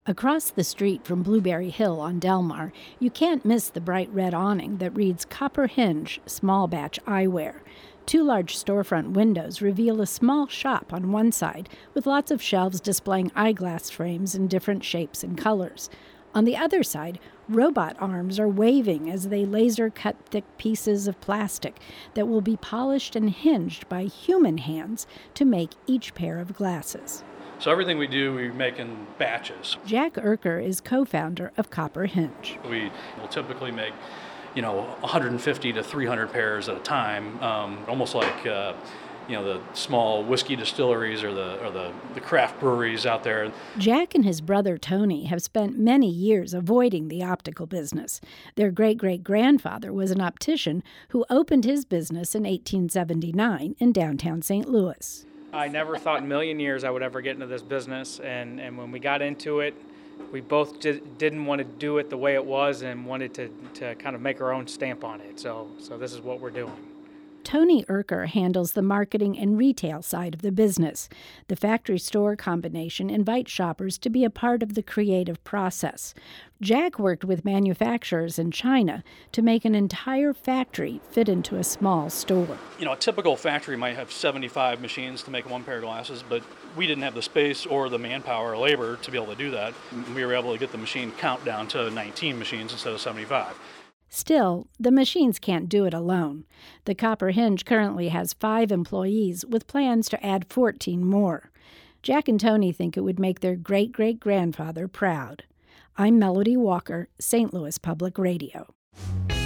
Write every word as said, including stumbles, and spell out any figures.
Across the street from Blueberry Hill on Delmar, you can't miss the bright red awning that reads Copper Hinge Small Batch Eyewear. Two large storefront windows reveal a small shop on one side, with lots of shelves displaying eyeglass frames in different shapes and colors. On the other side, robot arms are waving as they laser-cut thick pieces of plastic that will be polished and hinged by human hands to make each pair of glasses. So everything we do, we make in batches. Jack Erker is co-founder of Copper Hinge. We will typically make, you know, one hundred fifty to three hundred pairs at a time, um, almost like, uh, you know, the small whiskey distilleries or the or the, the craft breweries out there. Jack and his brother Tony have spent many years avoiding the optical business. Their great-great-grandfather was an optician who opened his business in eighteen seventy-nine in downtown Saint Louis. I never thought in a million years I would ever get into this business, and, and when we got into it, we both did, didn't want to do it the way it was and wanted to, to kind of make our own stamp on it. So, so this is what we're doing. Tony Erker handles the marketing and retail side of the business. The factory-store combination invites shoppers to be a part of the creative process. Jack worked with manufacturers in China to make an entire factory fit into a small store. You know, a typical factory might have seventy-five machines to make one pair of glasses, but we didn't have the space or the manpower or labor to be able to do that. We were able to get the machine count down to nineteen machines instead of seventy-five. Still, the machines can't do it alone. The Copper Hinge currently has five employees with plans to add fourteen more. Jack and Tony think it would make their great-great-grandfather proud. I'm Melody Walker, Saint Louis Public Radio.